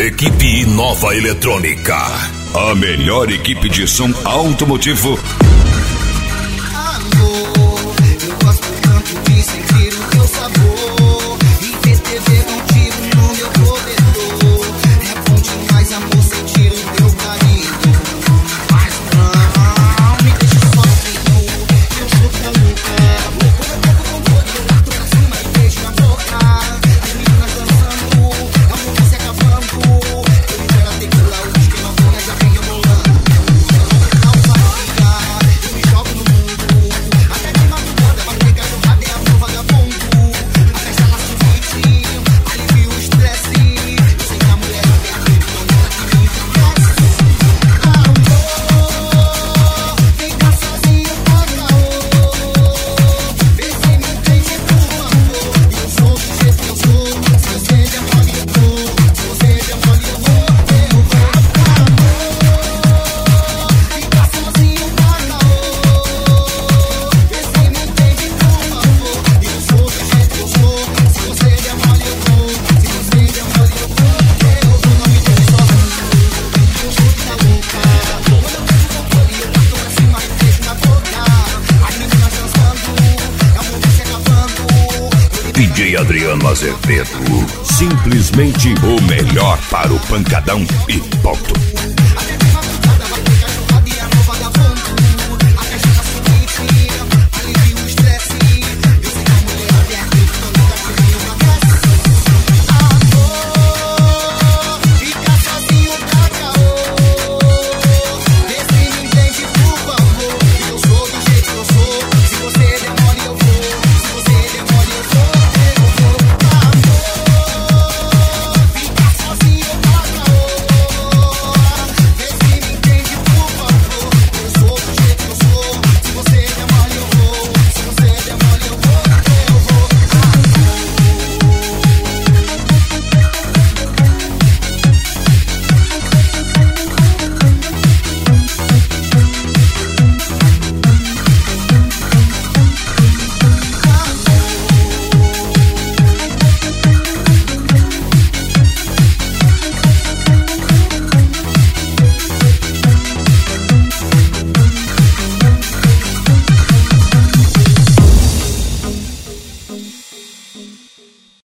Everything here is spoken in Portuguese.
Equipe Inova Eletrônica, a melhor equipe de som automotivo. Amor, eu gosto tanto de sentir o teu sabor e escrever contigo no meu corredor. É bom demais, amor, sentir o teu carinho. Mas não me deixe sozinho, eu sou tão louca. Quando eu toco com dor, eu tô pra cima e beijo na boca. As meninas dançando, a música se acabando. Eu libero a tequila, o que não ganha já vem rebolando. Eu me jogo no mundo, até de madrugada, vai pegar no rabo, é amor vagabundo. A festa lá sorrite, alivia o estresse. Eu sei que a mulher é perfeita, não que me entristece. Amor, fica sozinho, por favor. Vê se me entende, por favor. Eu sou do jeito que eu sou. Se você demora, eu vou. Se você demora, eu vou. Eu vou. Amor, fica sozinho, por favor. Vê se me entende, por favor. Eu sou do jeito que eu sou. Se você demora, eu vou. Se você demora, eu vou. Eu vou, não me deixe sozinho. Eu sou da louca. Quando eu vejo o controle, eu tô pra cima e beijo na boca. As meninas dançando, a música se acabando. DJ Adriano Azevedo, simplesmente o melhor para o pancadão e ponto.